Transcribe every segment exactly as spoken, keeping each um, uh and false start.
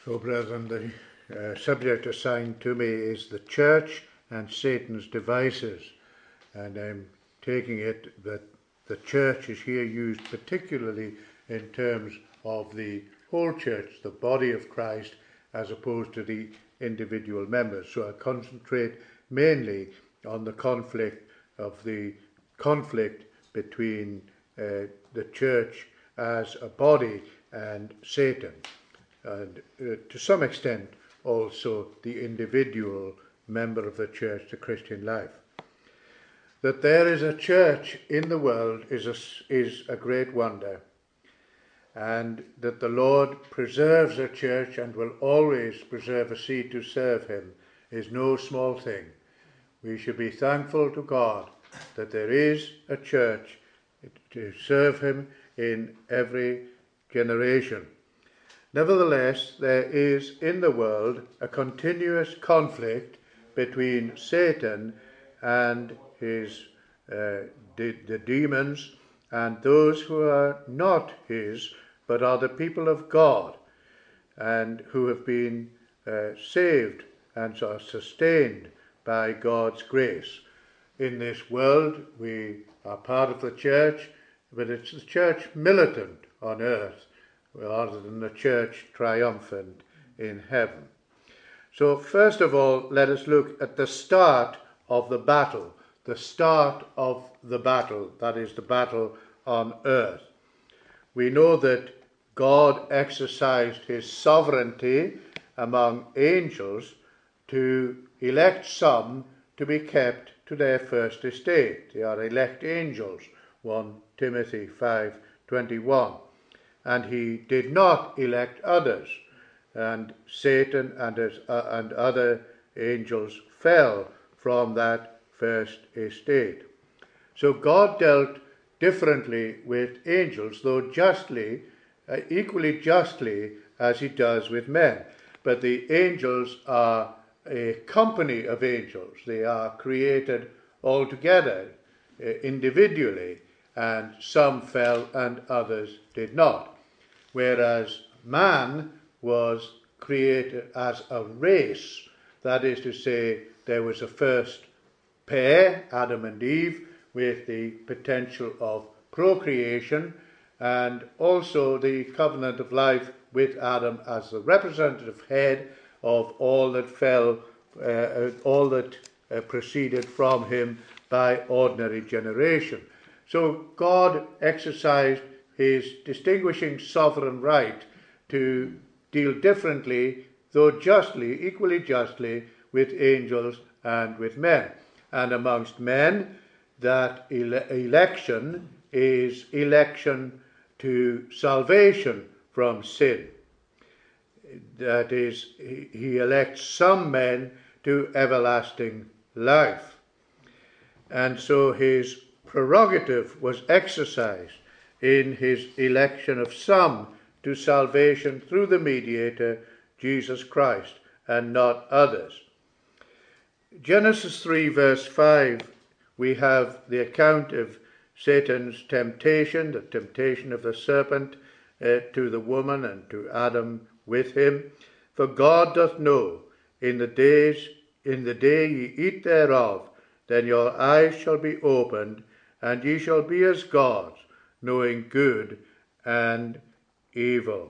So, brethren, the uh, subject assigned to me is the church and Satan's devices. And I'm taking it that the church is here used particularly in terms of the whole church, the body of Christ, as opposed to the individual members. So I concentrate mainly on the conflict of the conflict between uh, the church as a body and Satan, and uh, to some extent also the individual member of the church, the Christian life. That there is a church in the world is a, is a great wonder, and that the Lord preserves a church and will always preserve a seed to serve him is no small thing. We should be thankful to God that there is a church to serve him in every generation. Nevertheless, there is in the world a continuous conflict between Satan and his uh, de- the demons and those who are not his, but are the people of God, and who have been uh, saved and are sustained by God's grace. In this world, we are part of the church, but it's the church militant on earth rather than the church triumphant in heaven. So first of all, let us look at the start of the battle, the start of the battle, that is the battle on earth. We know that God exercised his sovereignty among angels to elect some to be kept to their first estate. They are elect angels, First Timothy five twenty-one. And he did not elect others, and Satan and, his, uh, and other angels fell from that first estate. So God dealt differently with angels, though justly, uh, equally justly as he does with men. But the angels are a company of angels. They are created all together, uh, individually, and some fell and others did not. Whereas man was created as a race, that is to say, there was a first pair, Adam and Eve, with the potential of procreation, and also the covenant of life with Adam as the representative head of all that fell, uh, all that uh, proceeded from him by ordinary generation. So God exercised his distinguishing sovereign right to deal differently, though justly, equally justly, with angels and with men. And amongst men, that ele- election is election to salvation from sin. That is, he, he elects some men to everlasting life. And so his prerogative was exercised in his election of some to salvation through the mediator, Jesus Christ, and not others. Genesis three verse five, we have the account of Satan's temptation, the temptation of the serpent uh, to the woman and to Adam with him. For God doth know, in the days, in the day ye eat thereof, then your eyes shall be opened, and ye shall be as gods, knowing good and evil.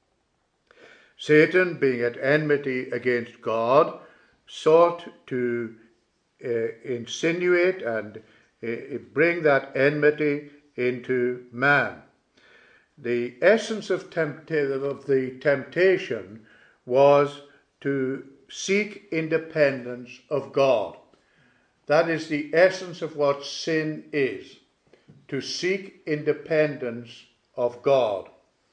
Satan, being at enmity against God, sought to uh, insinuate and uh, bring that enmity into man. The essence of, tempt- of the temptation was to seek independence of God. That is the essence of what sin is, to seek independence of God.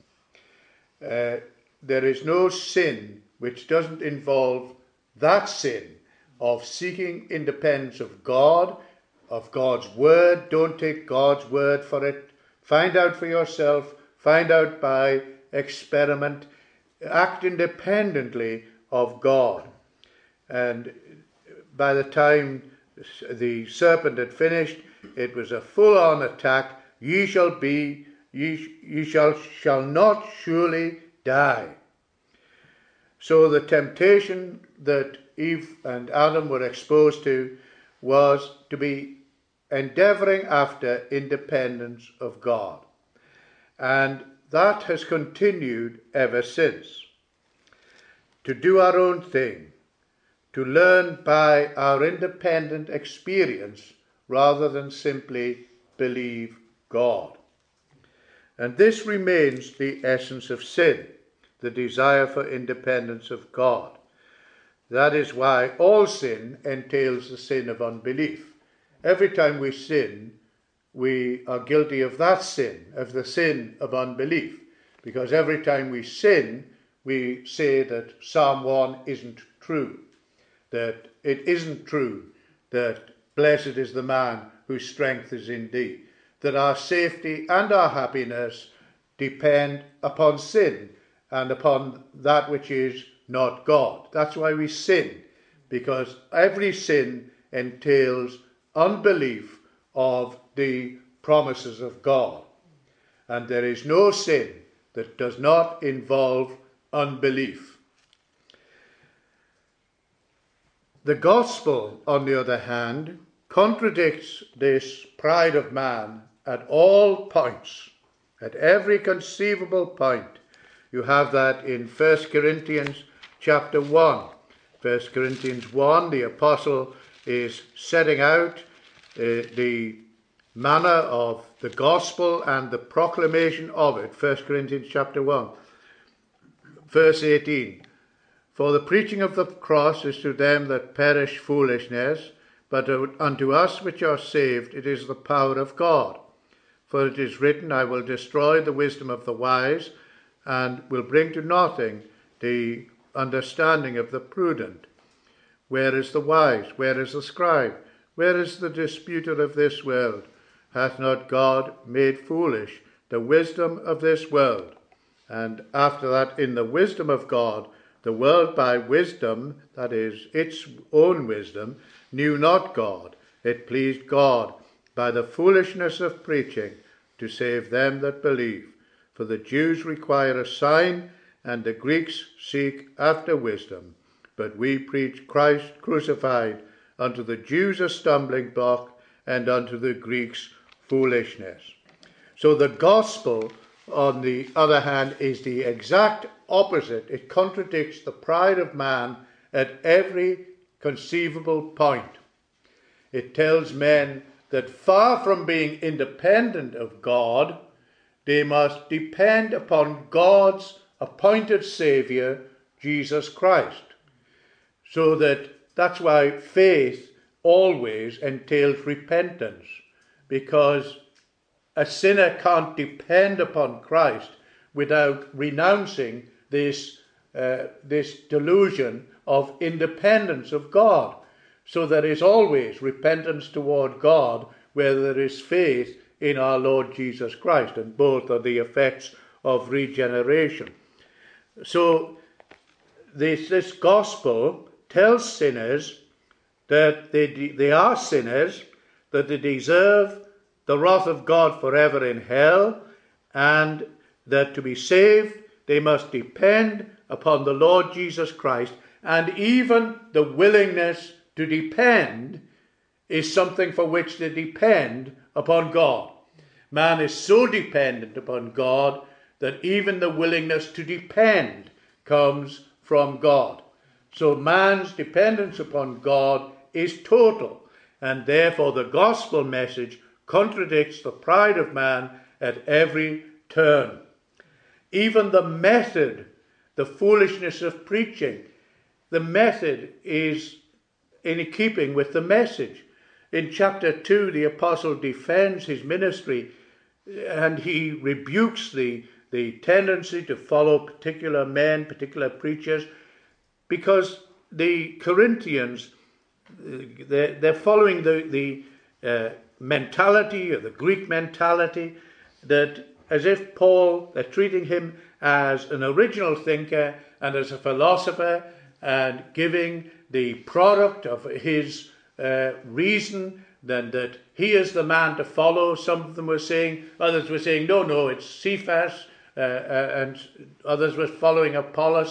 Uh, there is no sin which doesn't involve that sin of seeking independence of God, of God's word. Don't take God's word for it. Find out for yourself. Find out by experiment. Act independently of God. And by the time the serpent had finished, it was a full-on attack. Ye shall be, ye, ye shall, shall not surely die. So the temptation that Eve and Adam were exposed to was to be endeavouring after independence of God. And that has continued ever since. To do our own thing, to learn by our independent experience rather than simply believe God. And this remains the essence of sin, the desire for independence of God. That is why all sin entails the sin of unbelief. Every time we sin, we are guilty of that sin, of the sin of unbelief. Because every time we sin, we say that Psalm one isn't true, that it isn't true that blessed is the man whose strength is in thee, that our safety and our happiness depend upon sin and upon that which is not God. That's why we sin, because every sin entails unbelief of the promises of God. And there is no sin that does not involve unbelief. The gospel, on the other hand, contradicts this pride of man at all points, at every conceivable point. You have that in First Corinthians chapter one. First Corinthians one, the apostle is setting out uh, the manner of the gospel and the proclamation of it. First Corinthians chapter one, verse eighteen. For the preaching of the cross is to them that perish foolishness, but unto us which are saved it is the power of God. For it is written, I will destroy the wisdom of the wise, and will bring to nothing the understanding of the prudent. Where is the wise? Where is the scribe? Where is the disputer of this world? Hath not God made foolish the wisdom of this world? And after that, in the wisdom of God, the world by wisdom, that is, its own wisdom, knew not God. It pleased God by the foolishness of preaching to save them that believe. For the Jews require a sign, and the Greeks seek after wisdom. But we preach Christ crucified, unto the Jews a stumbling block, and unto the Greeks foolishness. So the gospel, on the other hand, is the exact opposite. It contradicts the pride of man at every conceivable point. It tells men that far from being independent of God, they must depend upon God's appointed Saviour, Jesus Christ. So that that's why faith always entails repentance, because a sinner can't depend upon Christ without renouncing this, uh, this delusion of independence of God. So there is always repentance toward God where there is faith in our Lord Jesus Christ, and both are the effects of regeneration. So this, this gospel tells sinners that they, they are sinners, that they deserve the wrath of God forever in hell, and that to be saved they must depend upon the Lord Jesus Christ, and even the willingness to depend is something for which they depend upon God. Man is so dependent upon God that even the willingness to depend comes from God. So man's dependence upon God is total, and therefore the gospel message contradicts the pride of man at every turn. Even the method, the foolishness of preaching, the method is in keeping with the message. In chapter two, the apostle defends his ministry, and he rebukes the, the tendency to follow particular men, particular preachers, because the Corinthians, they're, they're following the, the uh, mentality, or the Greek mentality, that as if Paul, they're treating him as an original thinker and as a philosopher, and giving the product of his uh, reason, then that he is the man to follow. Some of them were saying, others were saying, no, no, it's Cephas, uh, uh, and others were following Apollos.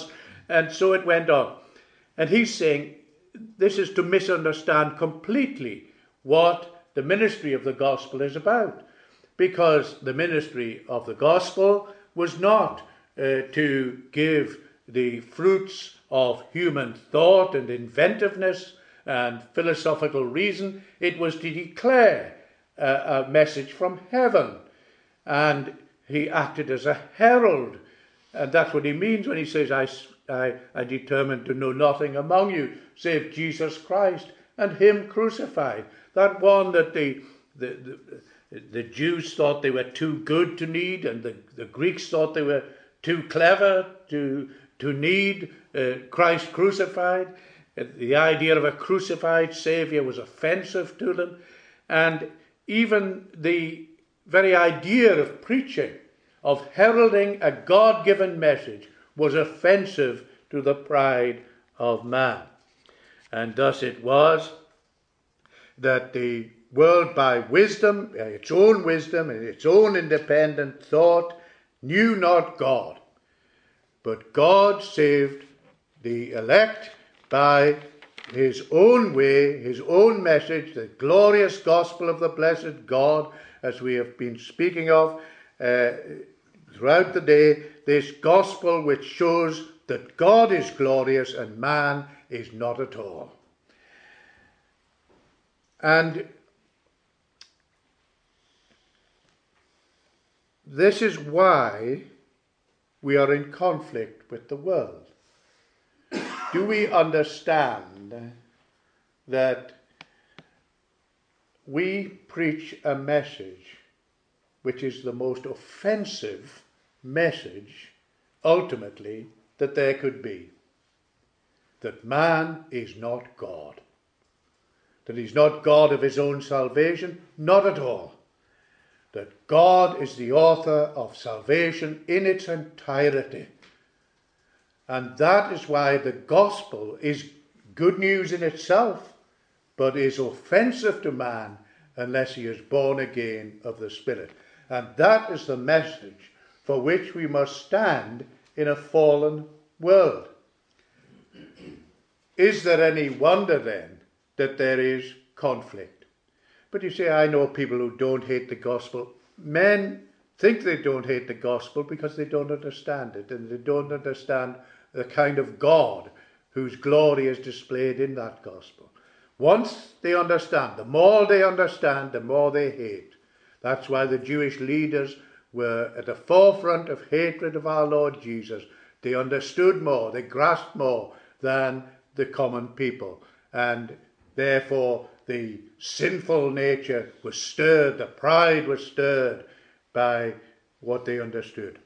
And so it went on. And he's saying this is to misunderstand completely what the ministry of the gospel is about. Because the ministry of the gospel was not uh, to give the fruits of human thought and inventiveness and philosophical reason. It was to declare uh, a message from heaven. And he acted as a herald. And that's what he means when he says, I, I, I determined to know nothing among you save Jesus Christ and him crucified. That one that the, the, the, the Jews thought they were too good to need, and the, the Greeks thought they were too clever to, to need uh, Christ crucified. The idea of a crucified Saviour was offensive to them. And even the very idea of preaching, of heralding a God-given message, was offensive to the pride of man. And thus it was that the world, by wisdom, its own wisdom, and its own independent thought, knew not God. But God saved the elect by his own way, his own message, the glorious gospel of the blessed God, as we have been speaking of uh, throughout the day, this gospel which shows that God is glorious and man is not at all. And this is why we are in conflict with the world. Do we understand that we preach a message which is the most offensive message, ultimately, that there could be? That man is not God. That he's not God of his own salvation? Not at all. That God is the author of salvation in its entirety. And that is why the gospel is good news in itself, but is offensive to man unless he is born again of the Spirit. And that is the message for which we must stand in a fallen world. Is there any wonder then that there is conflict? But you say, I know people who don't hate the gospel. Men think they don't hate the gospel because they don't understand it, and they don't understand the kind of God whose glory is displayed in that gospel. Once they understand, the more they understand, the more they hate. That's why the Jewish leaders were at the forefront of hatred of our Lord Jesus. They understood more, they grasped more than the common people. And therefore the sinful nature was stirred, the pride was stirred by what they understood.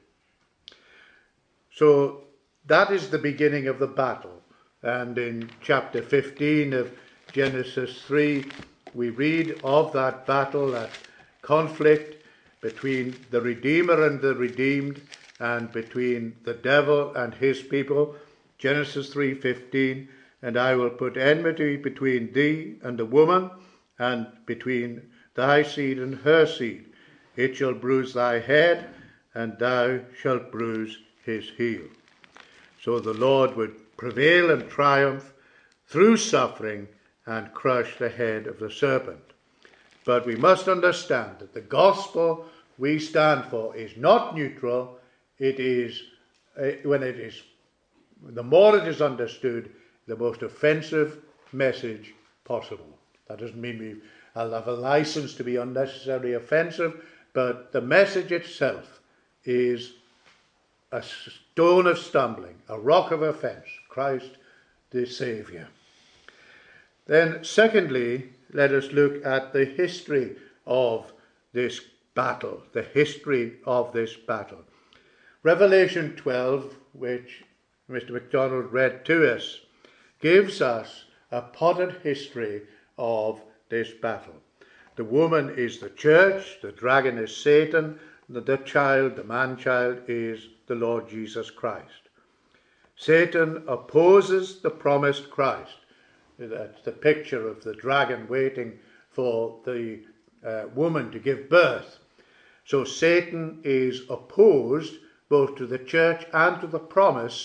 So that is the beginning of the battle. And in chapter fifteen of Genesis three, we read of that battle, that conflict between the Redeemer and the redeemed, and between the devil and his people. Genesis three fifteen, and I will put enmity between thee and the woman, and between thy seed and her seed. It shall bruise thy head, and thou shalt bruise his heel. So the Lord would prevail and triumph through suffering and crush the head of the serpent. But we must understand that the gospel we stand for is not neutral. It is, uh, when it is, the more it is understood, the most offensive message possible. That doesn't mean we I'll have a license to be unnecessarily offensive, but the message itself is a stone of stumbling, a rock of offence, Christ the Saviour. Then secondly, let us look at the history of this battle, the history of this battle. Revelation twelve, which Mister MacDonald read to us, gives us a potted history of this battle. The woman is the church, the dragon is Satan, the, the child, the man-child, is the Lord Jesus Christ. Satan opposes the promised Christ. That's the picture of the dragon waiting for the uh, woman to give birth. So Satan is opposed both to the church and to the promise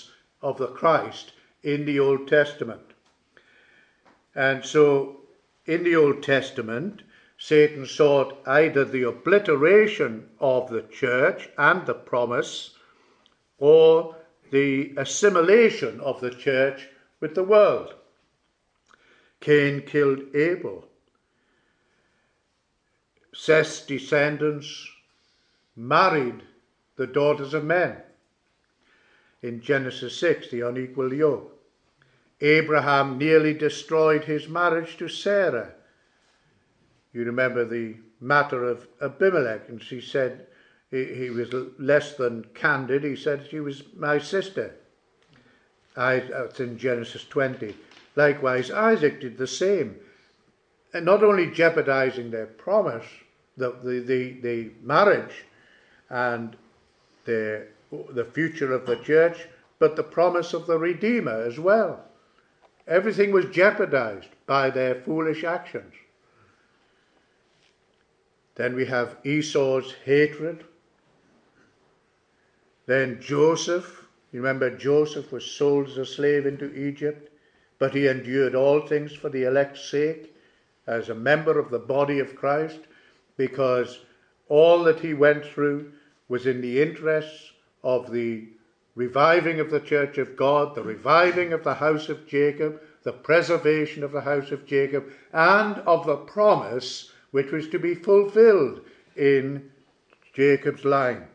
of the Christ in the Old Testament. And so in the Old Testament, Satan sought either the obliteration of the church and the promise, or the assimilation of the church with the world. Cain killed Abel. Seth's descendants married the daughters of men. In Genesis six, the unequal yoke. Abraham nearly destroyed his marriage to Sarah. You remember the matter of Abimelech, and she said he, he was less than candid. He said she was my sister. I, that's in Genesis twenty. Likewise, Isaac did the same. And not only jeopardizing their promise, the, the, the, the marriage and the, the future of the church, but the promise of the Redeemer as well. Everything was jeopardized by their foolish actions. Then we have Esau's hatred. Then Joseph. You remember Joseph was sold as a slave into Egypt, but he endured all things for the elect's sake as a member of the body of Christ, because all that he went through was in the interests of the reviving of the church of God, the reviving of the house of Jacob, the preservation of the house of Jacob, and of the promise which was to be fulfilled in Jacob's line.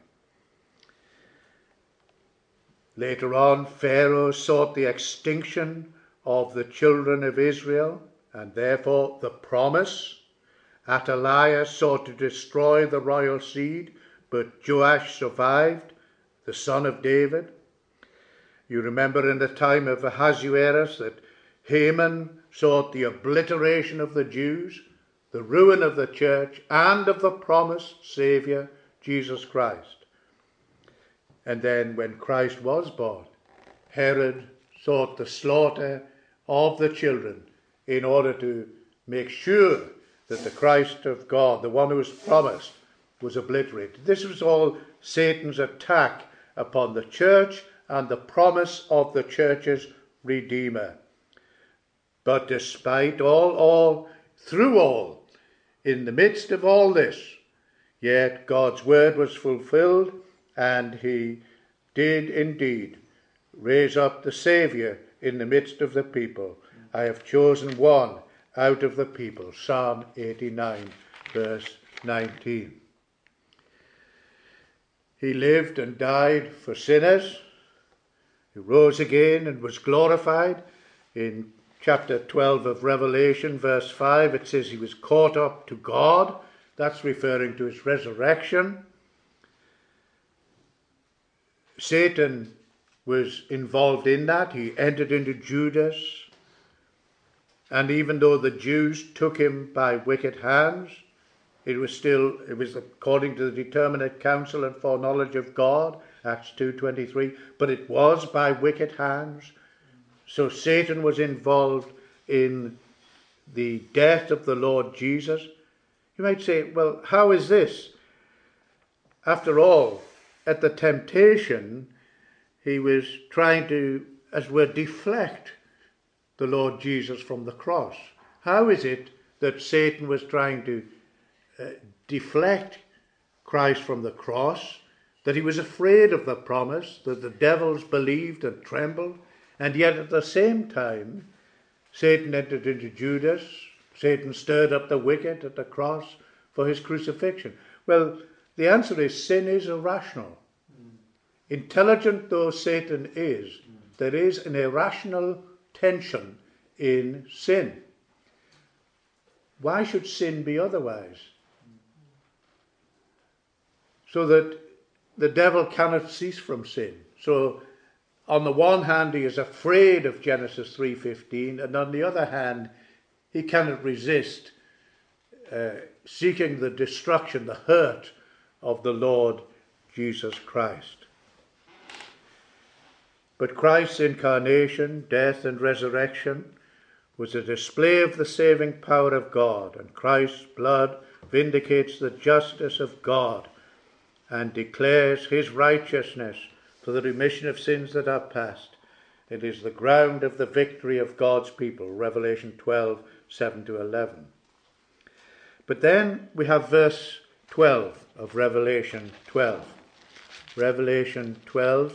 Later on, Pharaoh sought the extinction of the children of Israel, and therefore the promise. Athaliah sought to destroy the royal seed, but Joash survived, the son of David. You remember in the time of Ahasuerus that Haman sought the obliteration of the Jews, the ruin of the church, and of the promised Saviour, Jesus Christ. And then when Christ was born, Herod sought the slaughter of the children in order to make sure that the Christ of God, the one who was promised, was obliterated. This was all Satan's attack upon the church and the promise of the church's Redeemer. But despite all, all, through all, in the midst of all this, yet God's word was fulfilled, and he did indeed raise up the Saviour in the midst of the people. I have chosen one out of the people. Psalm eighty-nine, verse nineteen. He lived and died for sinners. He rose again and was glorified. In chapter twelve of Revelation, verse five, it says he was caught up to God. That's referring to his resurrection. Satan was involved in that. He entered into Judas. And even though the Jews took him by wicked hands, it was still, it was according to the determinate counsel and foreknowledge of God, Acts two twenty-three, but it was by wicked hands. So Satan was involved in the death of the Lord Jesus. You might say, well, how is this? After all, at the temptation, he was trying to, as it were, deflect the Lord Jesus from the cross. How is it that Satan was trying to uh, deflect Christ from the cross, that he was afraid of the promise, that the devils believed and trembled, and yet at the same time, Satan entered into Judas, Satan stirred up the wicked at the cross for his crucifixion? Well, the answer is sin is irrational. Mm. Intelligent though Satan is, mm. there is an irrational tension in sin. Why should sin be otherwise? So that the devil cannot cease from sin. So on the one hand, he is afraid of Genesis three fifteen, and on the other hand, he cannot resist uh, seeking the destruction, the hurt of the Lord Jesus Christ. But Christ's incarnation, death and resurrection was a display of the saving power of God, and Christ's blood vindicates the justice of God and declares his righteousness for the remission of sins that are past. It is the ground of the victory of God's people, Revelation twelve, seven to eleven. But then we have verse twelve of Revelation twelve. Revelation twelve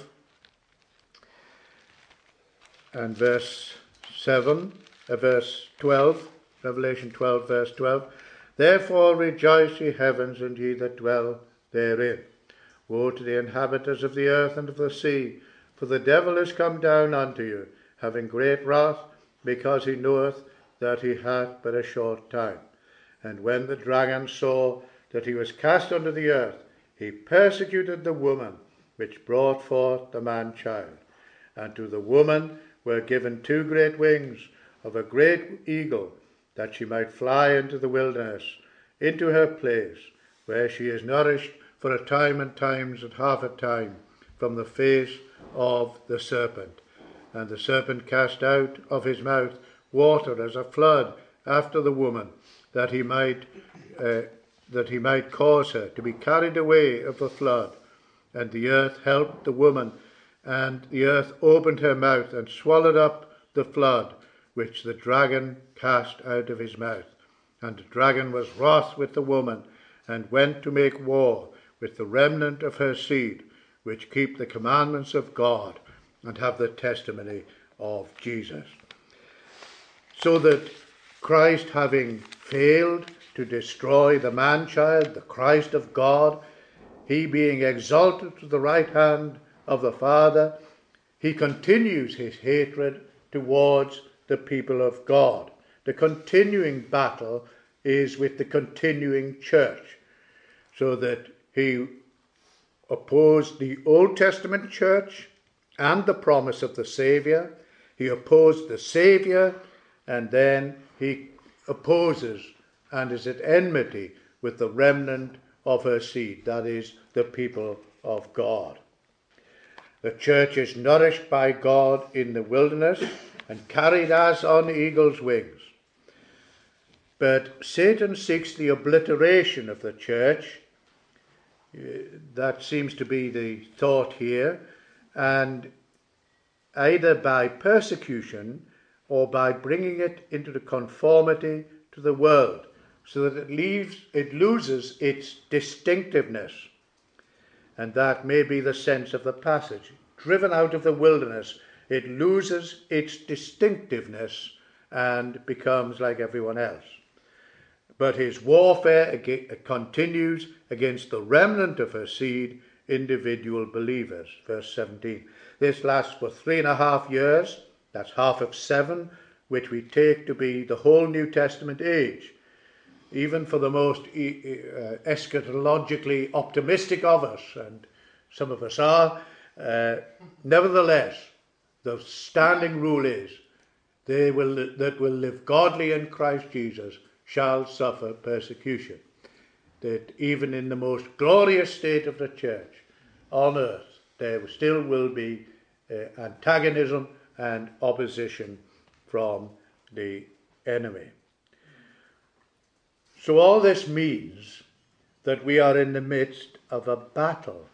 and verse seven, uh, verse twelve, Revelation twelve, verse twelve. Therefore rejoice, ye heavens, and ye that dwell therein. Woe to the inhabitants of the earth and of the sea, for the devil is come down unto you, having great wrath, because he knoweth that he hath but a short time. And when the dragon saw that he was cast unto the earth, he persecuted the woman which brought forth the man-child. And to the woman were given two great wings of a great eagle, that she might fly into the wilderness, into her place, where she is nourished for a time and times and half a time from the face of the serpent. And the serpent cast out of his mouth water as a flood after the woman, that he might uh, that he might cause her to be carried away of the flood. And the earth helped the woman, and the earth opened her mouth and swallowed up the flood which the dragon cast out of his mouth. And the dragon was wroth with the woman, and went to make war with the remnant of her seed, which keep the commandments of God, and have the testimony of Jesus. So that Christ, having failed to destroy the man-child, the Christ of God, he being exalted to the right hand of the Father, he continues his hatred towards the people of God. The continuing battle is with the continuing church, so that he opposed the Old Testament church and the promise of the Saviour. He opposed the Saviour, and then he opposes and is at enmity with the remnant of her seed, that is, the people of God. The church is nourished by God in the wilderness and carried as on eagle's wings. But Satan seeks the obliteration of the church. That seems to be the thought here, and either by persecution or by bringing it into the conformity to the world, so that it leaves, it loses its distinctiveness. And that may be the sense of the passage. Driven out of the wilderness, it loses its distinctiveness and becomes like everyone else. But his warfare continues against the remnant of her seed, individual believers. Verse seventeen. This lasts for three and a half years. That's half of seven, which we take to be the whole New Testament age. Even for the most uh, eschatologically optimistic of us, and some of us are, uh, nevertheless, the standing rule is, they will that will live godly in Christ Jesus shall suffer persecution. That even in the most glorious state of the church on earth, there still will be uh, antagonism and opposition from the enemy. So all this means that we are in the midst of a battle,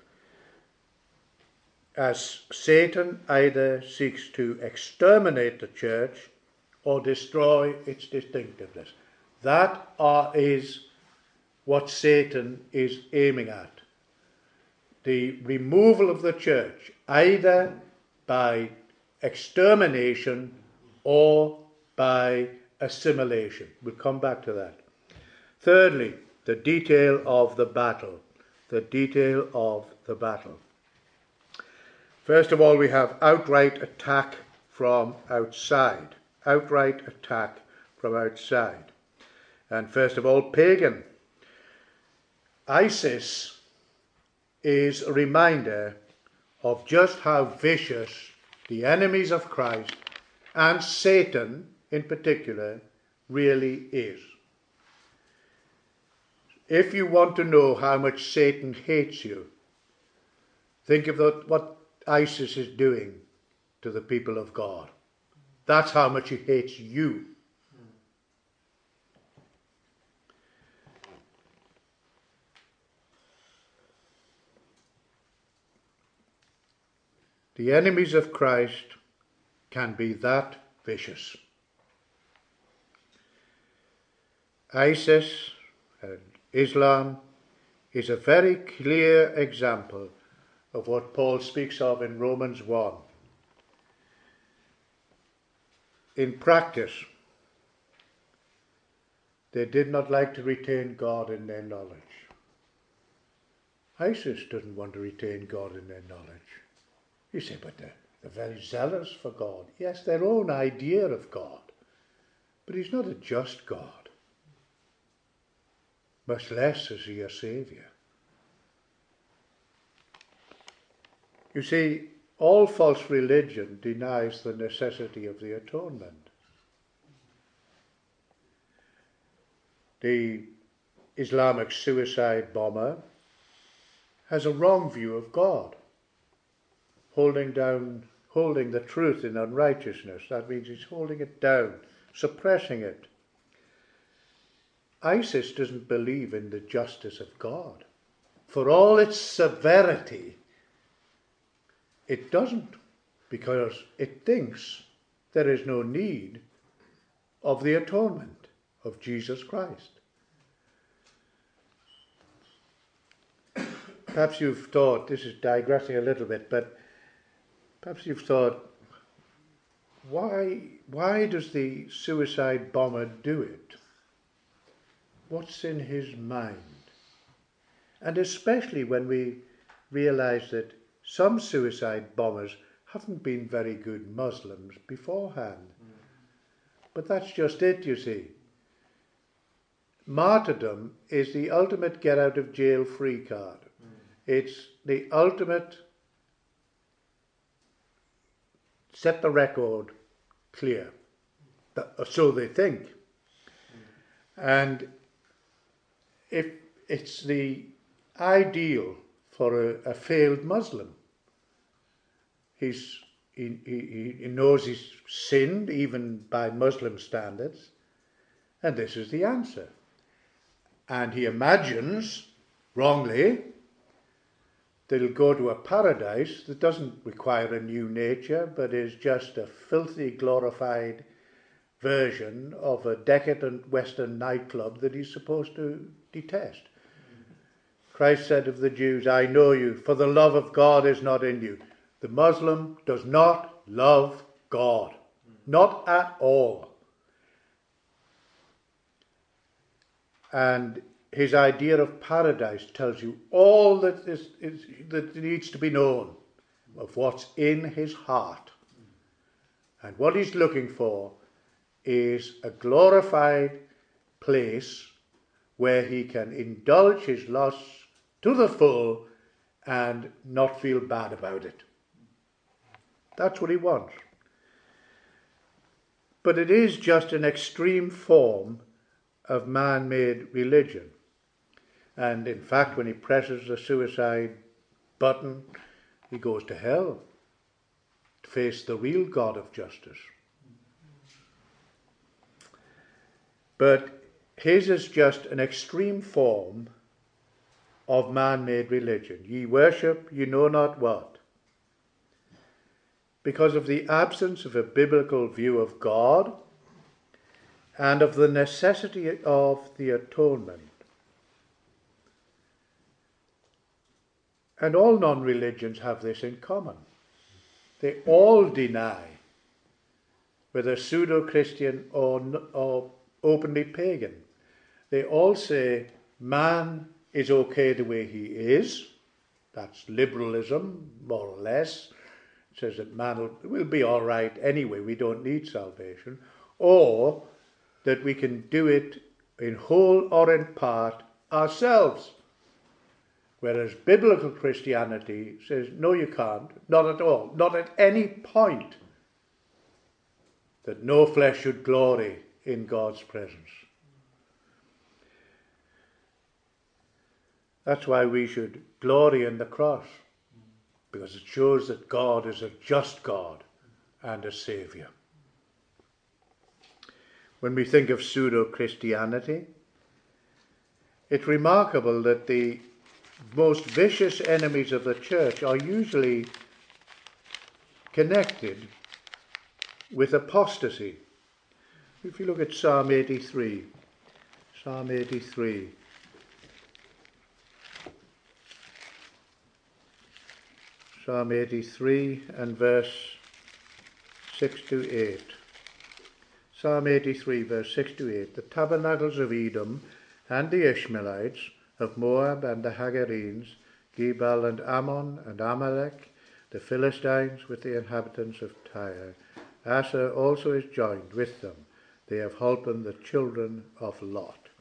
as Satan either seeks to exterminate the church or destroy its distinctiveness. That are, is what Satan is aiming at. The removal of the church, either by extermination or by assimilation. We'll come back to that. Thirdly, the detail of the battle. The detail of the battle. First of all, we have outright attack from outside. Outright attack from outside. And first of all, pagan. ISIS is a reminder of just how vicious the enemies of Christ, and Satan in particular, really is. If you want to know how much Satan hates you, think of what ISIS is doing to the people of God. That's how much he hates you. The enemies of Christ can be that vicious. ISIS and Islam is a very clear example of what Paul speaks of in Romans one. In practice, they did not like to retain God in their knowledge. ISIS doesn't want to retain God in their knowledge. You say, but they're, they're very zealous for God. Yes, their own idea of God. But he's not a just God. Much less is he a saviour. You see, all false religion denies the necessity of the atonement. The Islamic suicide bomber has a wrong view of God, holding down, holding the truth in unrighteousness. That means he's holding it down, suppressing it. ISIS doesn't believe in the justice of God. For all its severity, it doesn't, because it thinks there is no need of the atonement of Jesus Christ. Perhaps you've thought, this is digressing a little bit, but perhaps you've thought, why, why does the suicide bomber do it? What's in his mind? And especially when we realise that some suicide bombers haven't been very good Muslims beforehand. Mm. But that's just it, you see. Martyrdom is the ultimate get out of jail free card. Mm. It's the ultimate set the record clear. So they think. Mm. And if it's the ideal for a, a failed Muslim. He's, he, he, he knows he's sinned, even by Muslim standards, and this is the answer. And he imagines, wrongly, that he'll go to a paradise that doesn't require a new nature, but is just a filthy, glorified version of a decadent Western nightclub that he's supposed to detest. Christ said of the Jews, I know you, for the love of God is not in you. The Muslim does not love God. Not at all. And his idea of paradise tells you all that, is, is, that needs to be known of what's in his heart. And what he's looking for is a glorified place where he can indulge his lusts to the full and not feel bad about it. That's what he wants. But it is just an extreme form of man-made religion. And in fact, when he presses the suicide button, he goes to hell to face the real God of justice. But his is just an extreme form of man-made religion. Ye worship, you know not what. Because of the absence of a biblical view of God and of the necessity of the atonement. And all non-religions have this in common. They all deny, whether pseudo-Christian or, or openly pagan, they all say man is okay the way he is. That's liberalism, more or less. It says that man will, will be all right anyway, we don't need salvation. Or that we can do it in whole or in part ourselves. Whereas biblical Christianity says, no, you can't, not at all, not at any point, that no flesh should glory in God's presence. That's why we should glory in the cross, because it shows that God is a just God and a Saviour. When we think of pseudo-Christianity, it's remarkable that the most vicious enemies of the church are usually connected with apostasy. If you look at Psalm eighty-three, Psalm eighty-three, Psalm eighty-three and verse six to eight. Psalm eighty-three, verse six to eight. The tabernacles of Edom and the Ishmaelites, of Moab and the Hagarenes, Gebal and Ammon and Amalek, the Philistines with the inhabitants of Tyre. Asher also is joined with them. They have holpen the children of Lot.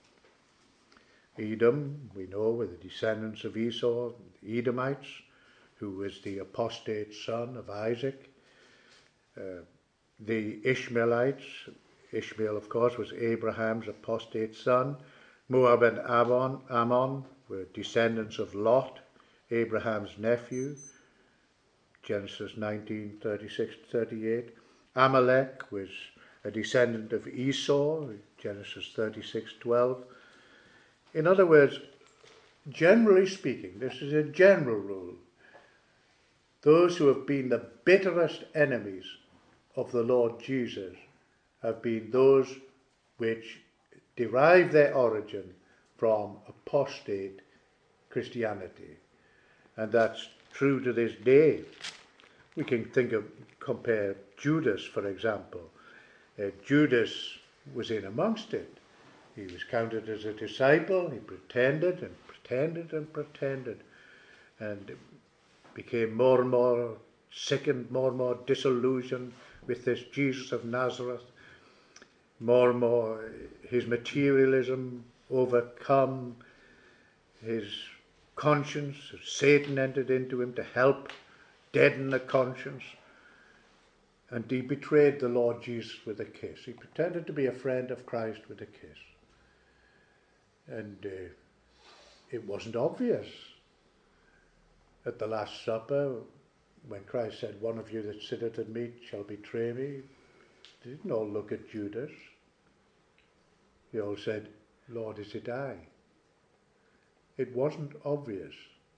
Edom, we know, were the descendants of Esau, the Edomites, who was the apostate son of Isaac. Uh, the Ishmaelites, Ishmael, of course, was Abraham's apostate son. Moab and Ammon, Ammon were descendants of Lot, Abraham's nephew. Genesis nineteen, thirty-six to thirty-eight. Amalek was a descendant of Esau, Genesis thirty-six, twelve. In other words, generally speaking, this is a general rule, those who have been the bitterest enemies of the Lord Jesus have been those which derive their origin from apostate Christianity. And that's true to this day. We can think of, compare Judas, for example. Uh, Judas was in amongst it. He was counted as a disciple. He pretended and pretended and pretended and became more and more sickened, more and more disillusioned with this Jesus of Nazareth. More and more his materialism overcome his conscience. Satan entered into him to help deaden the conscience. And he betrayed the Lord Jesus with a kiss. He pretended to be a friend of Christ with a kiss. And uh, it wasn't obvious. At the Last Supper, when Christ said, "One of you that sitteth at meat shall betray me," they didn't all look at Judas. They all said, "Lord, is it I?" It wasn't obvious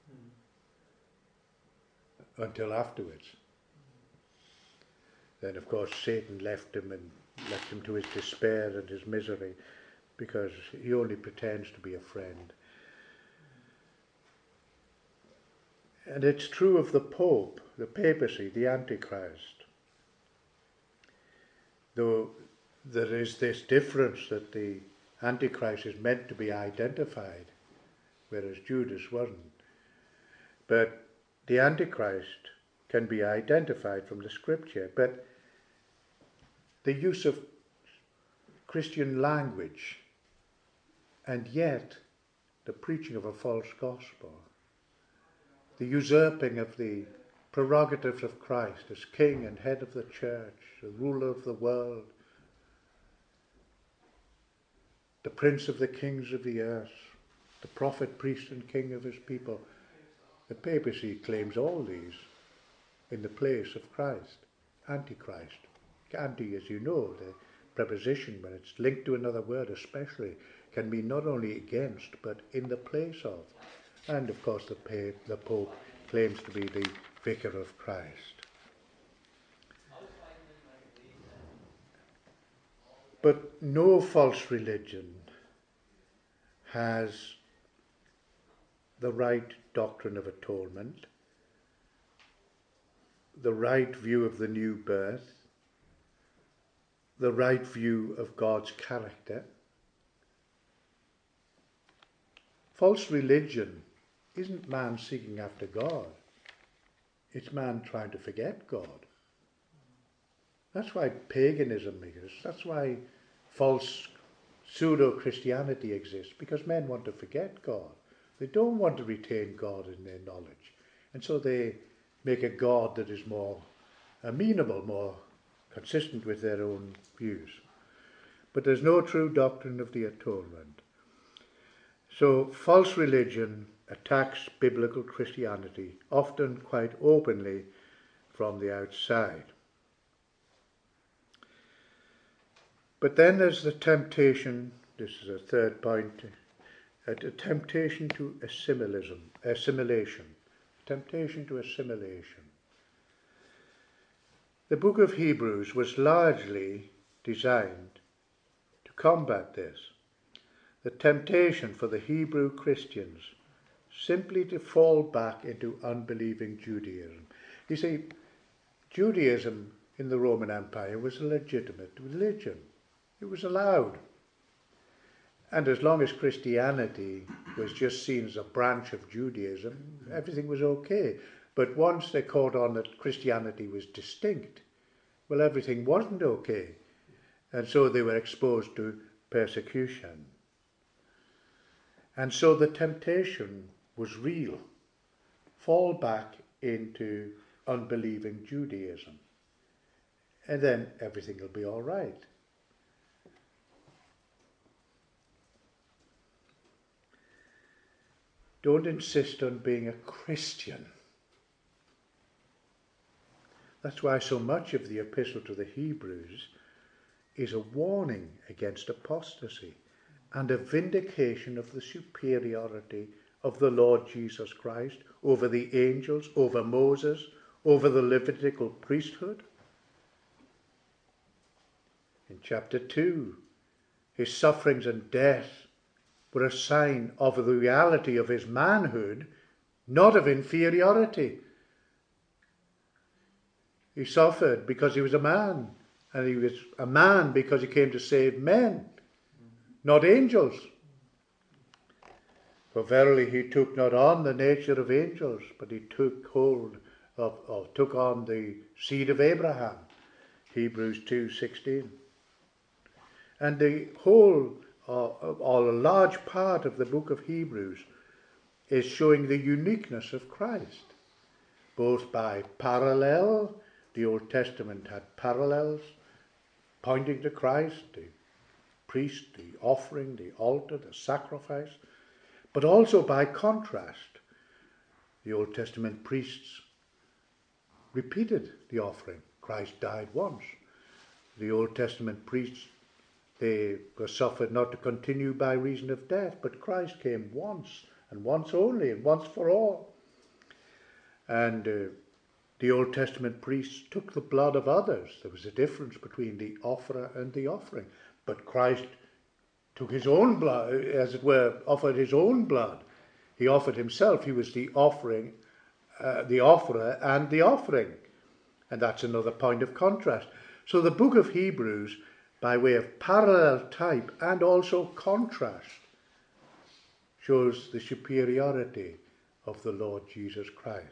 mm. until afterwards. Then, of course, Satan left him and left him to his despair and his misery, because he only pretends to be a friend. And it's true of the Pope, the papacy, the Antichrist. Though there is this difference that the Antichrist is meant to be identified, whereas Judas wasn't. But the Antichrist can be identified from the scripture. But the use of Christian language, and yet the preaching of a false gospel, the usurping of the prerogatives of Christ as King and head of the church, the ruler of the world, the prince of the kings of the earth, the prophet, priest and king of his people. The papacy claims all these in the place of Christ, Antichrist. Anti, as you know, the preposition, when it's linked to another word especially, can mean not only against, but in the place of. And of course the, pa- the Pope claims to be the vicar of Christ. But no false religion has the right doctrine of atonement, the right view of the new birth, the right view of God's character. False religion isn't man seeking after God. It's man trying to forget God. That's why paganism exists. That's why false pseudo-Christianity exists, because men want to forget God. They don't want to retain God in their knowledge. And so they make a God that is more amenable, more consistent with their own views. But there's no true doctrine of the atonement. So false religion attacks biblical Christianity, often quite openly from the outside. But then there's the temptation, this is a third point, a temptation to assimilism, assimilation, temptation to assimilation. The book of Hebrews was largely designed to combat this. The temptation for the Hebrew Christians simply to fall back into unbelieving Judaism. You see, Judaism in the Roman Empire was a legitimate religion. It was allowed. And as long as Christianity was just seen as a branch of Judaism, everything was okay. But once they caught on that Christianity was distinct, well, everything wasn't okay. And so they were exposed to persecution. And so the temptation was real. Fall back into unbelieving Judaism. And then everything will be all right. Don't insist on being a Christian. That's why so much of the epistle to the Hebrews is a warning against apostasy and a vindication of the superiority of the Lord Jesus Christ over the angels, over Moses, over the Levitical priesthood. In chapter two, his sufferings and death were a sign of the reality of his manhood, not of inferiority. He suffered because he was a man, and he was a man because he came to save men, not angels. For verily he took not on the nature of angels, but he took hold of, or took on the seed of Abraham. Hebrews two sixteen. And the whole, or, or a large part of the book of Hebrews is showing the uniqueness of Christ, both by parallel. The Old Testament had parallels pointing to Christ, the priest, the offering, the altar, the sacrifice, but also by contrast. The Old Testament priests repeated the offering. Christ died once. The Old Testament priests, they were suffered not to continue by reason of death, but Christ came once, and once only, and once for all. And uh, the Old Testament priests took the blood of others. There was a difference between the offerer and the offering. But Christ took his own blood, as it were, offered his own blood. He offered himself. He was the offering, uh, the offerer and the offering. And that's another point of contrast. So the book of Hebrews, by way of parallel type and also contrast, shows the superiority of the Lord Jesus Christ.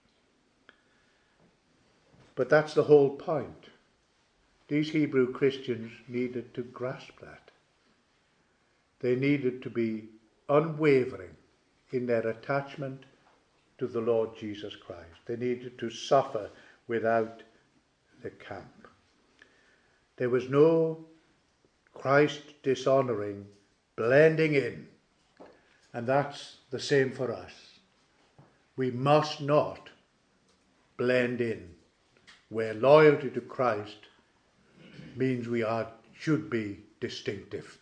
But that's the whole point. These Hebrew Christians needed to grasp that. They needed to be unwavering in their attachment to the Lord Jesus Christ. They needed to suffer without the camp. There was no Christ dishonouring blending in. And that's the same for us. We must not blend in, where loyalty to Christ means we are should be distinctive.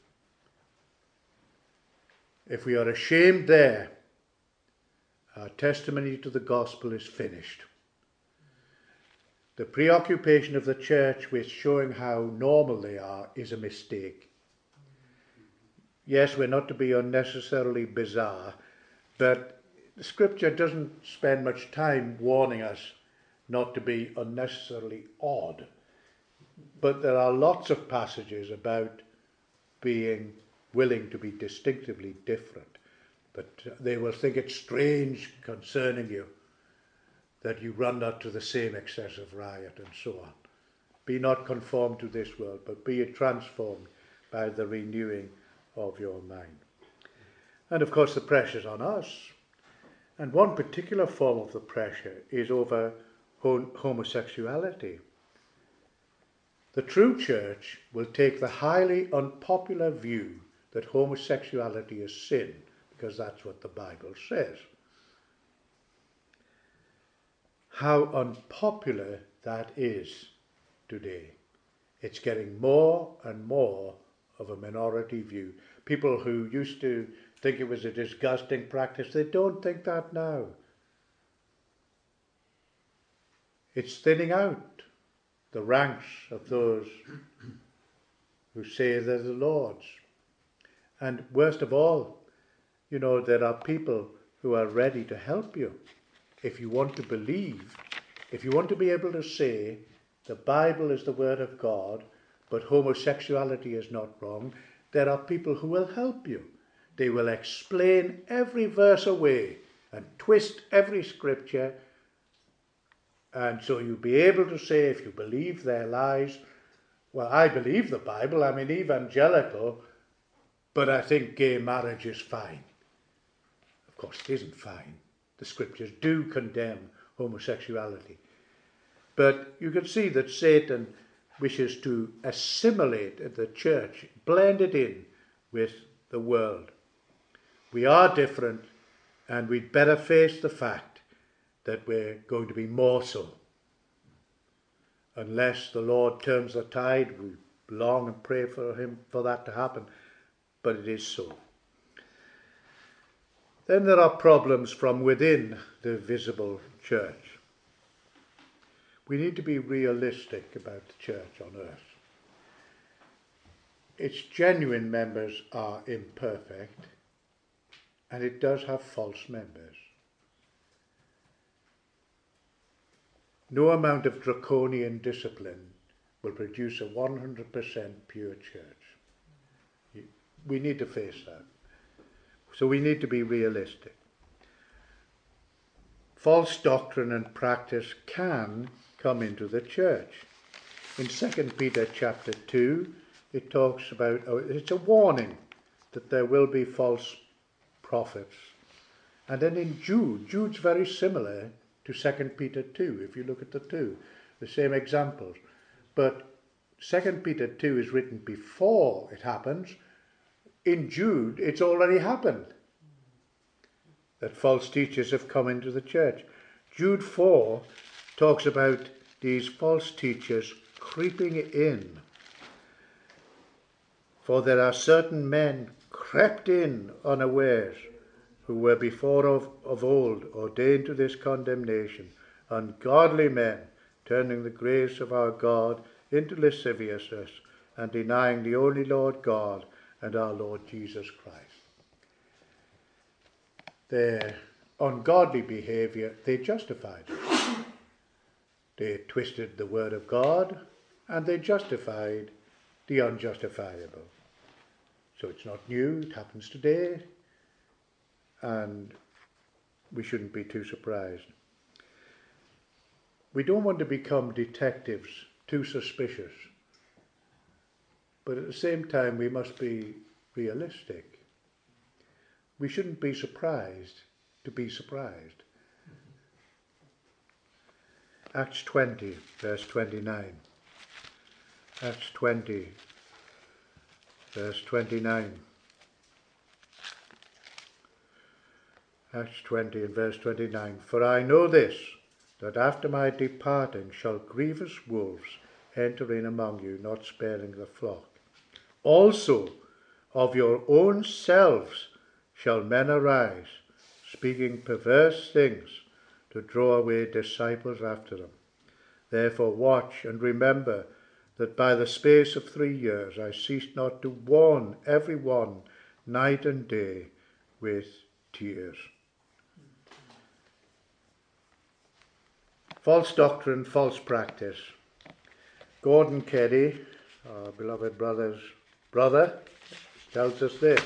If we are ashamed there, our testimony to the gospel is finished. The preoccupation of the church with showing how normal they are is a mistake. Yes, we're not to be unnecessarily bizarre, but the Scripture doesn't spend much time warning us not to be unnecessarily odd. But there are lots of passages about being willing to be distinctively different. But they will think it strange concerning you that you run not to the same excessive riot and so on. Be not conformed to this world, but be transformed by the renewing of your mind. And of course the pressure's on us. And one particular form of the pressure is over homosexuality. The true church will take the highly unpopular view that homosexuality is sin, because that's what the Bible says. How unpopular that is today. It's getting more and more of a minority view. People who used to think it was a disgusting practice, they don't think that now. It's thinning out. the ranks of those who say they're the Lord's. And worst of all, you know, there are people who are ready to help you. If you want to believe, if you want to be able to say the Bible is the Word of God, but homosexuality is not wrong, there are people who will help you. They will explain every verse away and twist every scripture. And so you'll be able to say, if you believe their lies, well, I believe the Bible, I'm an evangelical, but I think gay marriage is fine. Of course, it isn't fine. The scriptures do condemn homosexuality. But you can see that Satan wishes to assimilate the church, blend it in with the world. We are different, and we'd better face the fact that we're going to be more so. Unless the Lord turns the tide, we long and pray for him for that to happen, but it is so. Then there are problems from within the visible church. We need to be realistic about the church on earth. Its genuine members are imperfect, and it does have false members. No amount of draconian discipline will produce a one hundred percent pure church. We need to face that. So we need to be realistic. False doctrine and practice can come into the church. In Second Peter chapter two, it talks about, oh, it's a warning that there will be false prophets. And then in Jude, Jude's very similar to Second Peter two, if you look at the two, the same examples. But Second Peter two is written before it happens. In Jude, it's already happened that false teachers have come into the church. Jude four talks about these false teachers creeping in. For there are certain men crept in unawares, who were before of, of old ordained to this condemnation, ungodly men, turning the grace of our God into lasciviousness, and denying the only Lord God and our Lord Jesus Christ. Their ungodly behaviour, they justified it. They twisted the word of God, and they justified the unjustifiable. So it's not new, it happens today, and we shouldn't be too surprised. We don't want to become detectives, too suspicious. But at the same time, we must be realistic. We shouldn't be surprised to be surprised. Acts twenty, verse twenty-nine. Acts twenty, verse twenty-nine. Acts twenty and verse twenty-nine. For I know this, that after my departing shall grievous wolves enter in among you, not sparing the flock. Also of your own selves shall men arise, speaking perverse things, to draw away disciples after them. Therefore watch and remember that by the space of three years I ceased not to warn every one night and day with tears. False doctrine, false practice. Gordon Keddy, our beloved brother's brother, tells us this.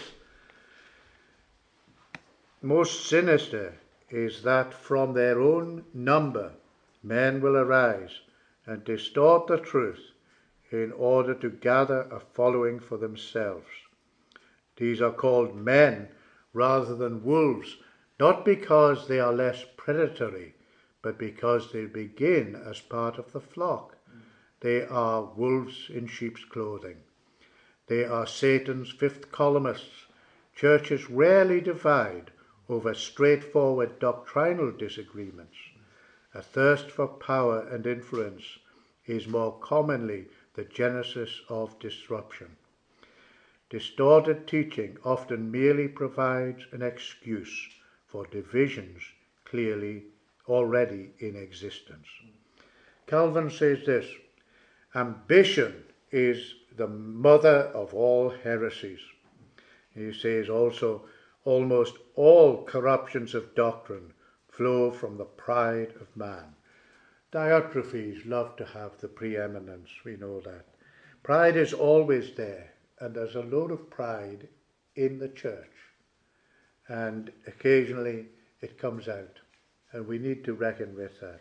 Most sinister is that from their own number men will arise and distort the truth in order to gather a following for themselves. These are called men rather than wolves, not because they are less predatory, but because they begin as part of the flock. They are wolves in sheep's clothing. They are Satan's fifth columnists. Churches rarely divide over straightforward doctrinal disagreements. A thirst for power and influence is more commonly the genesis of disruption. Distorted teaching often merely provides an excuse for divisions clearly already in existence. Calvin says this, Ambition is the mother of all heresies. He says also, almost all corruptions of doctrine flow from the pride of man. Diotrephes loved to have the preeminence, we know that. Pride is always there, and there's a load of pride in the church. And occasionally it comes out, and we need to reckon with that.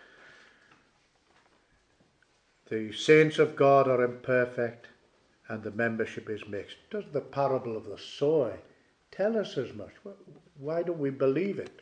The saints of God are imperfect, and the membership is mixed. Does the parable of the sower tell us as much? Why don't we believe it?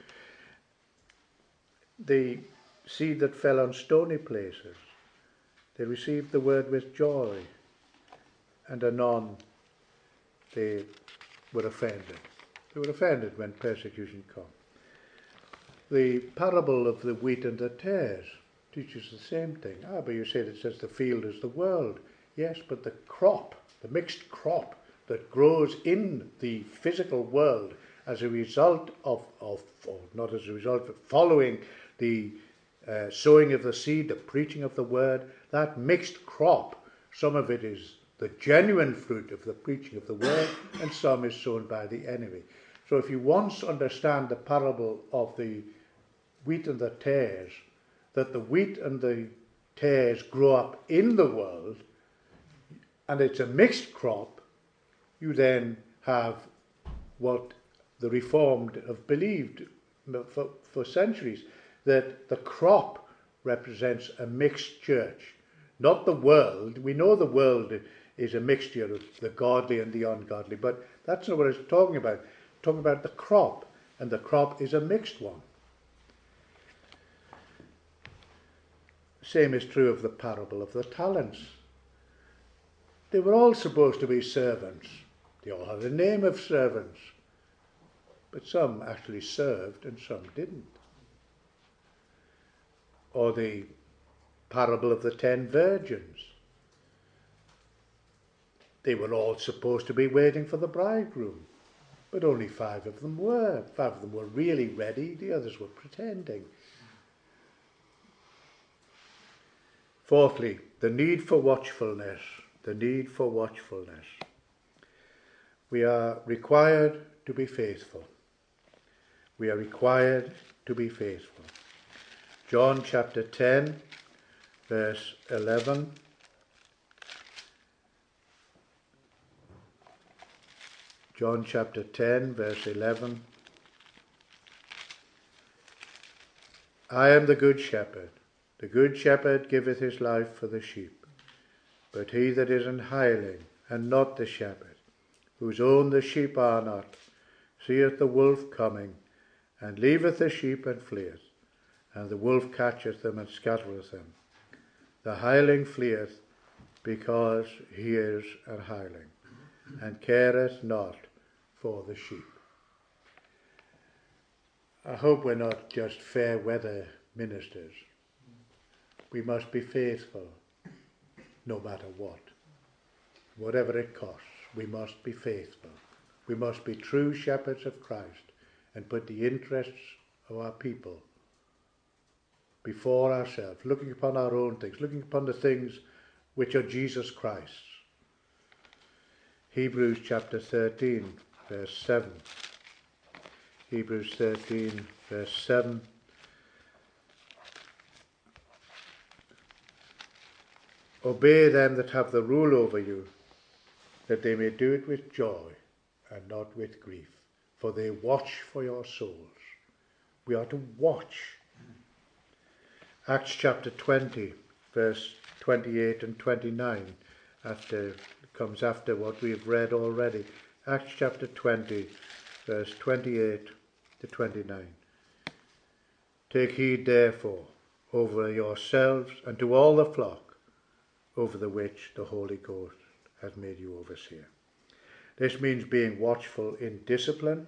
The seed that fell on stony places, they received the word with joy, and anon they were offended. They were offended when persecution came. The parable of the wheat and the tares teaches the same thing. Ah, but you said it says the field is the world. Yes, but the crop, the mixed crop that grows in the physical world as a result of, of or not as a result, but following the uh, sowing of the seed, the preaching of the word, that mixed crop, some of it is the genuine fruit of the preaching of the word, and some is sown by the enemy. So if you once understand the parable of the wheat and the tares, that the wheat and the tares grow up in the world, and it's a mixed crop, you then have what the Reformed have believed for, for centuries, that the crop represents a mixed church, not the world. We know the world is a mixture of the godly and the ungodly, but that's not what it's talking about. It's talking about the crop, and the crop is a mixed one. Same is true of the parable of the talents. They were all supposed to be servants. They all had the name of servants. But some actually served and some didn't. Or the parable of the ten virgins. They were all supposed to be waiting for the bridegroom, but only five of them were. Five of them were really ready, the others were pretending. Fourthly, the need for watchfulness. The need for watchfulness. We are required to be faithful. We are required to be faithful. John chapter ten, verse eleven. John chapter ten, verse eleven. I am the good shepherd. The good shepherd giveth his life for the sheep. But he that is an hireling, and not the shepherd, whose own the sheep are not, seeth the wolf coming, and leaveth the sheep and fleeth, and the wolf catcheth them and scattereth them. The hireling fleeth, because he is an hireling, and careth not for the sheep. I hope we're not just fair weather ministers. We must be faithful, no matter what. Whatever it costs, we must be faithful. We must be true shepherds of Christ and put the interests of our people before ourselves, looking upon our own things, looking upon the things which are Jesus Christ's. Hebrews chapter thirteen, verse seven. Hebrews thirteen, verse seven. Obey them that have the rule over you, that they may do it with joy and not with grief, for they watch for your souls. We are to watch. Acts chapter twenty, verse twenty-eight and twenty-nine, after comes after what we have read already. Acts chapter twenty, verse twenty-eight to twenty-nine. Take heed therefore over yourselves and to all the flock, over the which the Holy Ghost has made you overseer. This means being watchful in discipline.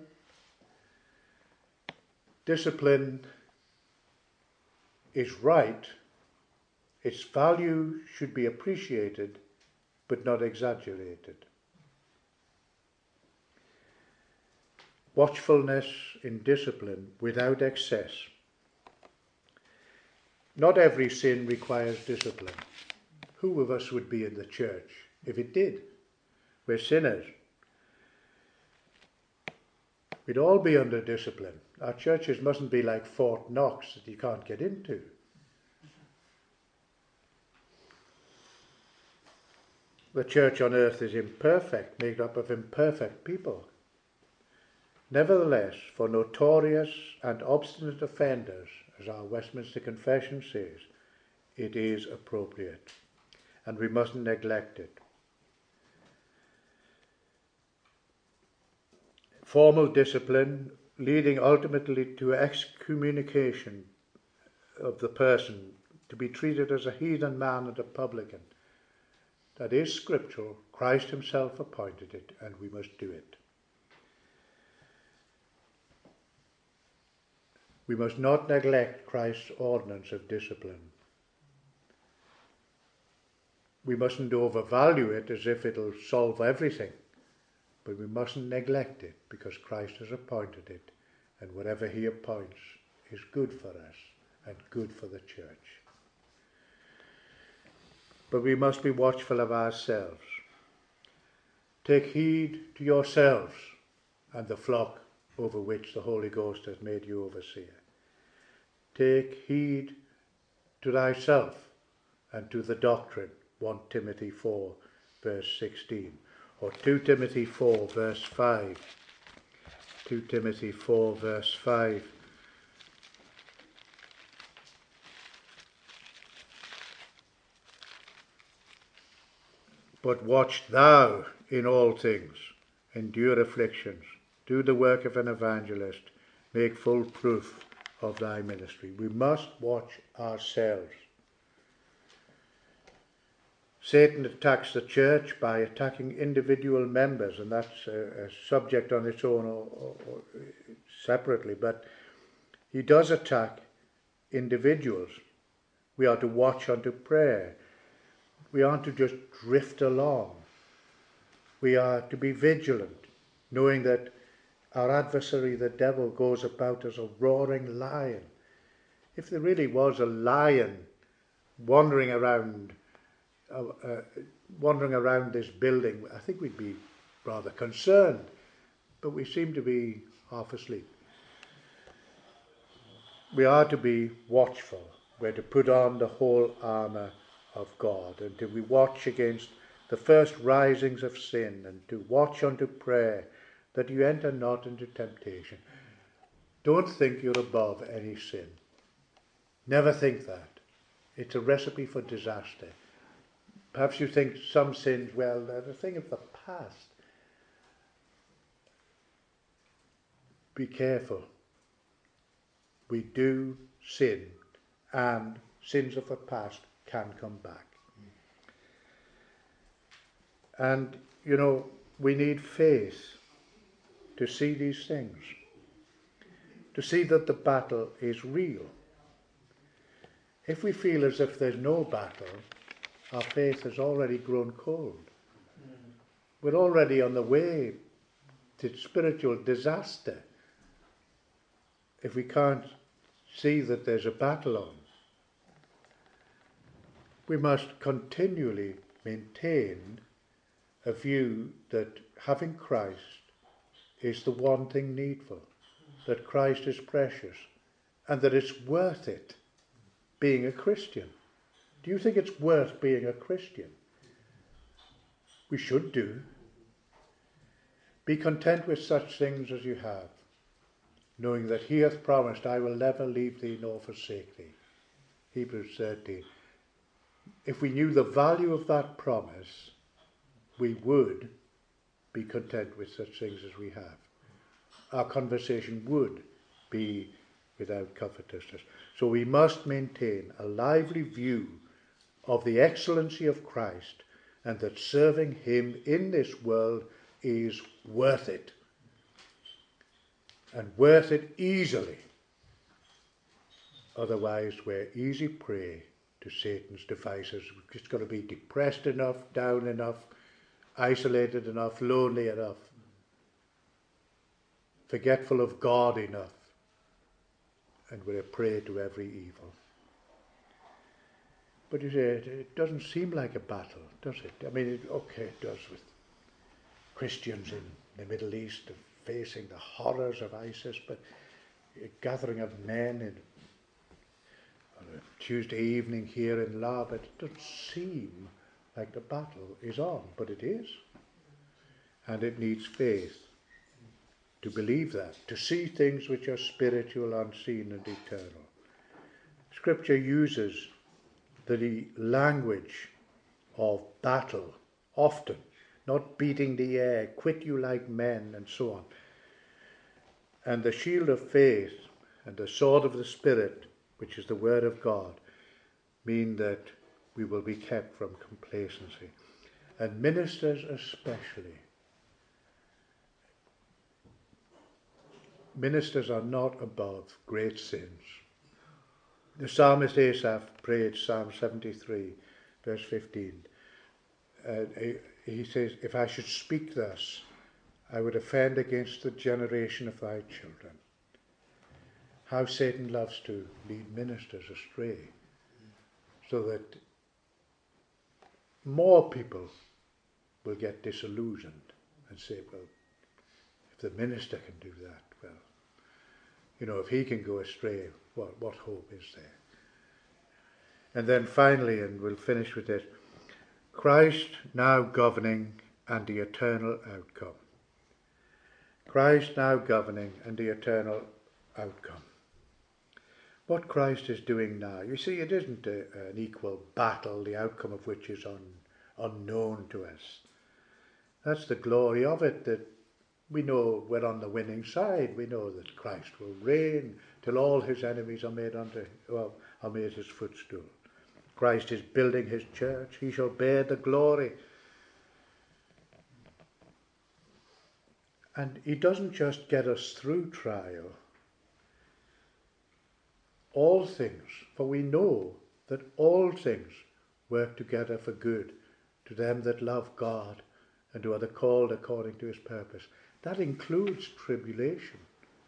Discipline is right. Its value should be appreciated, but not exaggerated. Watchfulness in discipline without excess. Not every sin requires discipline. who of us would be in the church if it did? We're sinners. We'd all be under discipline. Our churches mustn't be like Fort Knox that you can't get into. The church on earth is imperfect, made up of imperfect people. Nevertheless, for notorious and obstinate offenders, as our Westminster Confession says, it is appropriate, and we mustn't neglect it. Formal discipline leading ultimately to excommunication of the person, to be treated as a heathen man and a publican. That is scriptural. Christ himself appointed it, and we must do it. We must not neglect Christ's ordinance of discipline. We mustn't overvalue it as if it'll solve everything, but we mustn't neglect it because Christ has appointed it, and whatever he appoints is good for us and good for the church. But we must be watchful of ourselves. Take heed to yourselves and the flock over which the Holy Ghost has made you overseer. Take heed to thyself and to the doctrine, First Timothy four, verse sixteen, or Second Timothy four, verse five. Second Timothy four, verse five. But watch thou in all things, endure afflictions, do the work of an evangelist, make full proof of thy ministry. We must watch ourselves. Satan attacks the church by attacking individual members, and that's a, a subject on its own or, or, or separately, but he does attack individuals. We are to watch unto prayer. We aren't to just drift along. We are to be vigilant, knowing that our adversary, the devil, goes about as a roaring lion. If there really was a lion wandering around, uh, uh, wandering around this building, I think we'd be rather concerned. But we seem to be half asleep. We are to be watchful. We're to put on the whole armour of God, and to we watch against the first risings of sin, and to watch unto prayer, that you enter not into temptation. Don't think you're above any sin. Never think that. It's a recipe for disaster. Perhaps you think some sins, well, they're a thing of the past. Be careful. We do sin, and sins of the past can come back. And, you know, we need faith to see these things, to see that the battle is real. If we feel as if there's no battle, our faith has already grown cold. We're already on the way to spiritual disaster if we can't see that there's a battle on. We must continually maintain a view that having Christ is the one thing needful, that Christ is precious, and that it's worth it being a Christian. Do you think it's worth being a Christian? We should do. Be content with such things as you have, knowing that he hath promised, I will never leave thee nor forsake thee. Hebrews thirteen. If we knew the value of that promise, we would be content with such things as we have. Our conversation would be without covetousness. So we must maintain a lively view of the excellency of Christ, and that serving him in this world is worth it. And worth it easily. Otherwise, we're easy prey to Satan's devices. We've just got to be depressed enough, down enough, isolated enough, lonely enough, forgetful of God enough, and we're a prey to every evil. But you say, it, it doesn't seem like a battle, does it? I mean, it, okay, it does with Christians in the Middle East facing the horrors of ISIS, but a gathering of men in, on a Tuesday evening here in Larbert, it doesn't seem like the battle is on, but it is. And it needs faith to believe that, to see things which are spiritual, unseen and eternal. Scripture uses the language of battle often, not beating the air, quit you like men and so on. And the shield of faith and the sword of the Spirit, which is the word of God, mean that we will be kept from complacency. And ministers especially. Ministers are not above great sins. The psalmist Asaph prayed Psalm seventy-three, verse fifteen. Uh, he, he says, if I should speak thus, I would offend against the generation of thy children. How Satan loves to lead ministers astray, so that more people will get disillusioned and say, well, if the minister can do that, well, you know, if he can go astray, what, what hope is there? And then finally, and we'll finish with this, Christ now governing and the eternal outcome. Christ now governing and the eternal outcome. What Christ is doing now, you see, it isn't a, an equal battle, the outcome of which is un, unknown to us. That's the glory of it, that we know we're on the winning side. We know that Christ will reign till all his enemies are made unto, well, are made his footstool. Christ is building his church. He shall bear the glory. And he doesn't just get us through trial. All things, for we know that all things work together for good to them that love God and who are the called according to his purpose. That includes tribulation.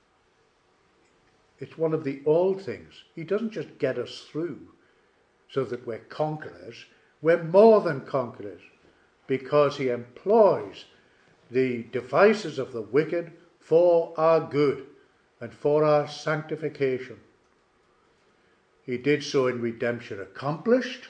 It's one of the all things. He doesn't just get us through so that we're conquerors. We're more than conquerors because he employs the devices of the wicked for our good and for our sanctification. He did so in redemption accomplished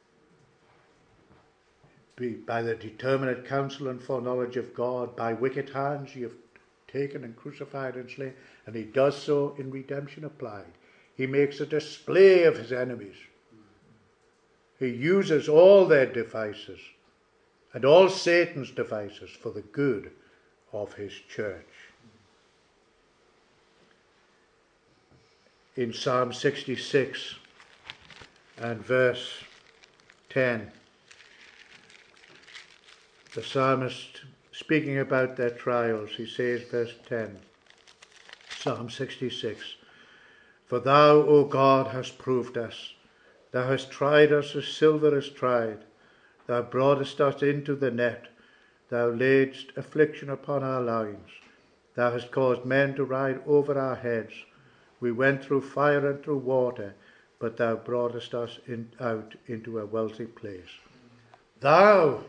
by the determinate counsel and foreknowledge of God. By wicked hands you have taken and crucified and slain, and he does so in redemption applied. He makes a display of his enemies. He uses all their devices and all Satan's devices for the good of his church. In Psalm sixty-six and verse ten, the psalmist, speaking about their trials, he says, verse ten, Psalm sixty-six, for thou, O God, hast proved us. Thou hast tried us as silver is tried. Thou broughtest us into the net. Thou laidst affliction upon our loins. Thou hast caused men to ride over our heads. We went through fire and through water, but thou broughtest us in, out into a wealthy place. Thou.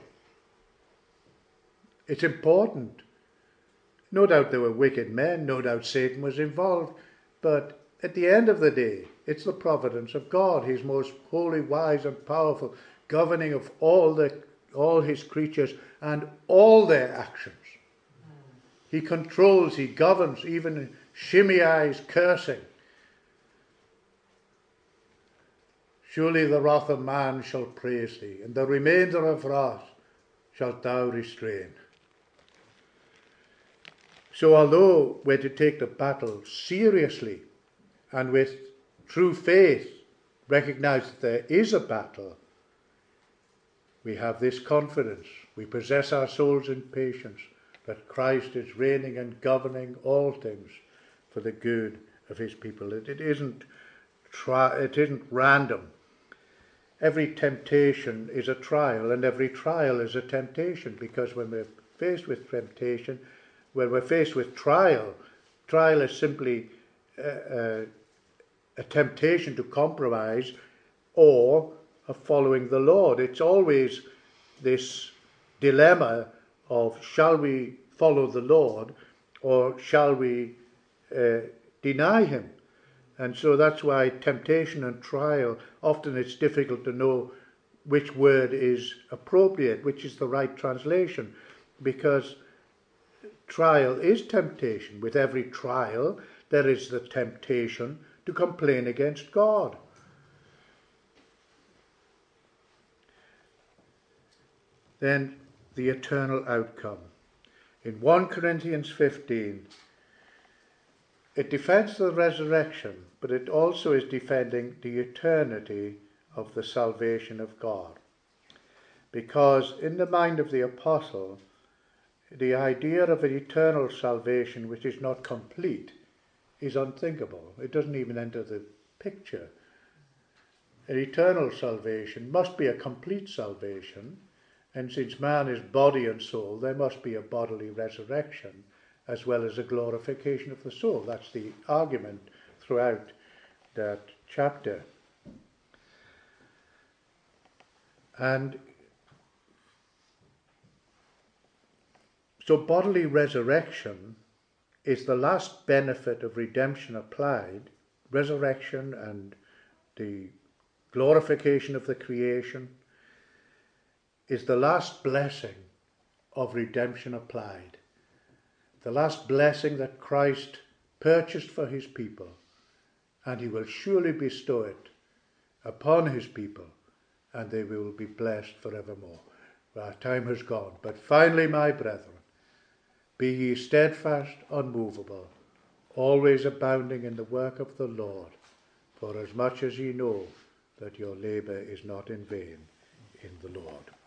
It's important. No doubt there were wicked men. No doubt Satan was involved. But at the end of the day, it's the providence of God, his most holy, wise and powerful, governing of all the all his creatures and all their actions. He controls, he governs, even Shimei's cursing. Surely the wrath of man shall praise thee, and the remainder of wrath shalt thou restrain. So although we're to take the battle seriously and with true faith recognize that there is a battle, we have this confidence. We possess our souls in patience that Christ is reigning and governing all things for the good of his people. It, it isn't tri- it isn't random. Every temptation is a trial, and every trial is a temptation, because when we're faced with temptation, when we're faced with trial, trial is simply uh, uh, a temptation to compromise or of following the Lord. It's always this dilemma of, shall we follow the Lord or shall we uh, deny him? And so that's why temptation and trial, often it's difficult to know which word is appropriate, which is the right translation, because trial is temptation. With every trial, there is the temptation to complain against God. Then the eternal outcome. In First Corinthians fifteen, it defends the resurrection, but it also is defending the eternity of the salvation of God. Because in the mind of the apostle, the idea of an eternal salvation which is not complete is unthinkable. It doesn't even enter the picture. An eternal salvation must be a complete salvation, and since man is body and soul, there must be a bodily resurrection as well as a glorification of the soul. That's the argument throughout that chapter. And so bodily resurrection is the last benefit of redemption applied, resurrection and the glorification of the creation is the last blessing of redemption applied. The last blessing that Christ purchased for his people, and he will surely bestow it upon his people, and they will be blessed forevermore. Our time has gone. But finally, my brethren, be ye steadfast, unmovable, always abounding in the work of the Lord, for as much as ye know that your labour is not in vain in the Lord.